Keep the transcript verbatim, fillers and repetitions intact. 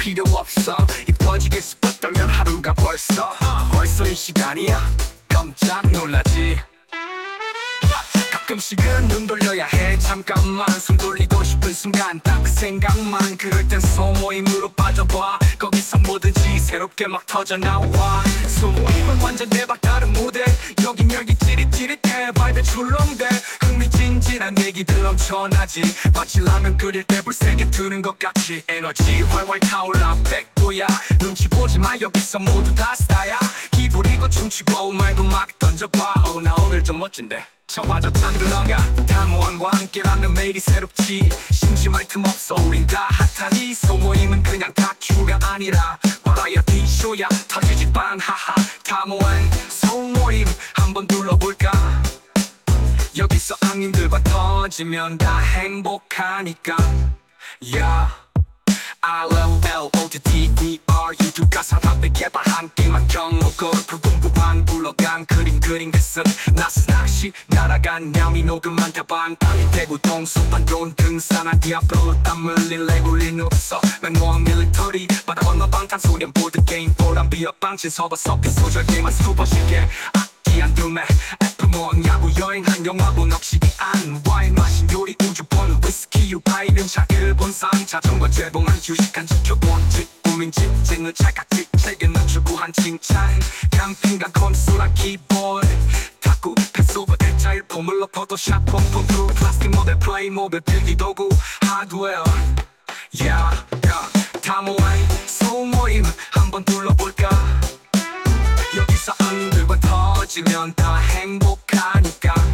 필요 없어. 이뻐지게 싶었다면 하루가 벌써 벌써 이 시간이야. 깜짝 놀라지. 가끔씩은 눈 돌려야 해. 잠깐만 숨 돌리고 싶은 순간 딱 그 생각만. 그럴 땐 소모임으로 빠져봐. 거기서 뭐든지 새롭게 막 터져나와. 소모임은 완전 대박 다른 무대. 여긴 열기 찌릿찌릿해. 바이브 출렁대. 흥미진진한 얘기들 넘쳐나지. 마치 라면 끓일 때 불 세게 트는 것 같이. 에너지 활활 타올라 백도야. 눈치 보지 마 여기서 모두 다 스타야. 기부리고 춤추고 말고 막 던져봐. 어, 나 오늘 좀 멋진데. 저마저 타들어가. 다모원과 함께라면 매일이 새롭지. 심심할 틈 없어 우린 다 핫하니. 소모임은 그냥 다큐가 아니라 바라이어티 쇼야. 터지지 빵 하하. 다모원 소모임 한번 둘러볼까. 여기서 앙님들과 터지면 다 행복하니까. Yeah. 알 엘 엘 오 티 티 이 알 유튜브가 사람들 개발한 게임한 경로 골프 공부반 불러간 그림 그린 것은 나스 낚시 날아간 냠이 녹음한 다방 파리 대구 동수반 돈 등산한 디아블로 땀 흘린 레굴린 없어 맨몸 밀리터리 바다 건너 방탄소년 보드게임 보람 비어 빵친 서버 섞인 소절 게임한 수버 쉽게 악기 안 두매 애플몬 야구 여행한 영화 본 억식이 안 와인 마신 요리 우주 보는 위스키 유파이는 차 일본 상 자전거 재봉한 휴식한 지켜본 직구민 직쟁을 찰칵직 책에는 추구한 칭찬 캠핑간 콘솔한 키보드 탁구 패스오버 대자일 포물러 포토샵 폼폼 프로 플라스틱 모델 플레이모빌 필기도구 하드웨어 yeah, yeah. 다모아이 소모임 한번 둘러볼까. 여기서 앙들과 터지면 다 행복하니까.